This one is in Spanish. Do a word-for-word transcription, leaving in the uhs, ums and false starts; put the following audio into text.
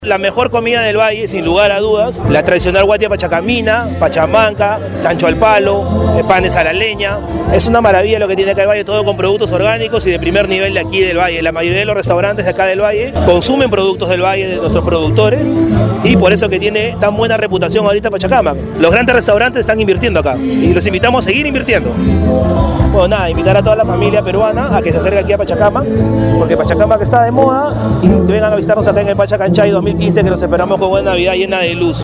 La mejor comida del valle, sin lugar a dudas, la tradicional guatia pachacamina, pachamanca, chancho al palo, eh, panes a la leña. Es una maravilla lo que tiene acá el valle, todo con productos orgánicos y de primer nivel de aquí del valle. La mayoría de los restaurantes de acá del valle consumen productos del valle, de nuestros productores, y por eso que tiene tan buena reputación ahorita Pachacamac. Los grandes restaurantes están invirtiendo acá y los invitamos a seguir invirtiendo. Bueno, nada, invitar a toda la familia peruana a que se acerque aquí a Pachacamac, porque Pachacamac está de moda, y que vengan a visitarnos acá en el Pachacanchay dos mil quince, que los esperamos con una Navidad llena de luz.